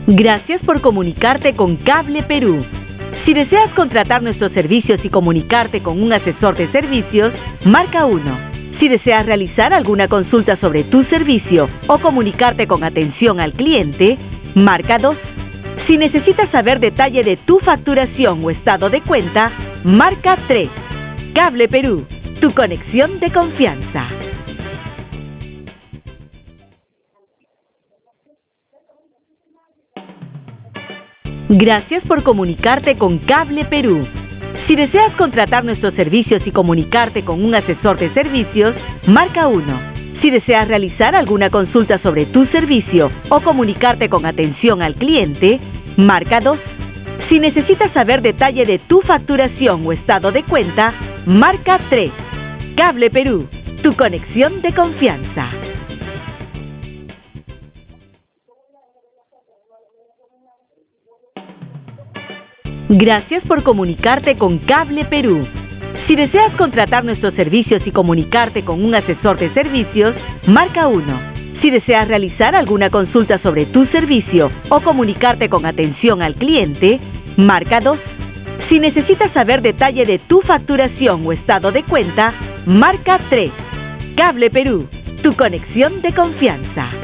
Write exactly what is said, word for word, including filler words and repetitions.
Gracias por comunicarte con Cable Perú. Si deseas contratar nuestros servicios y comunicarte con un asesor de servicios, marca uno. Si deseas realizar alguna consulta sobre tu servicio o comunicarte con atención al cliente, marca dos. Si necesitas saber detalle de tu facturación o estado de cuenta, marca tres. Cable Perú, tu conexión de confianza. Gracias por comunicarte con Cable Perú. Si deseas contratar nuestros servicios y comunicarte con un asesor de servicios, marca uno. Si deseas realizar alguna consulta sobre tu servicio o comunicarte con atención al cliente, marca dos. Si necesitas saber detalle de tu facturación o estado de cuenta, marca tres. Cable Perú, tu conexión de confianza. Gracias por comunicarte con Cable Perú. Si deseas contratar nuestros servicios y comunicarte con un asesor de servicios, marca uno. Si deseas realizar alguna consulta sobre tu servicio o comunicarte con atención al cliente, marca dos. Si necesitas saber detalle de tu facturación o estado de cuenta, marca tres. Cable Perú, tu conexión de confianza.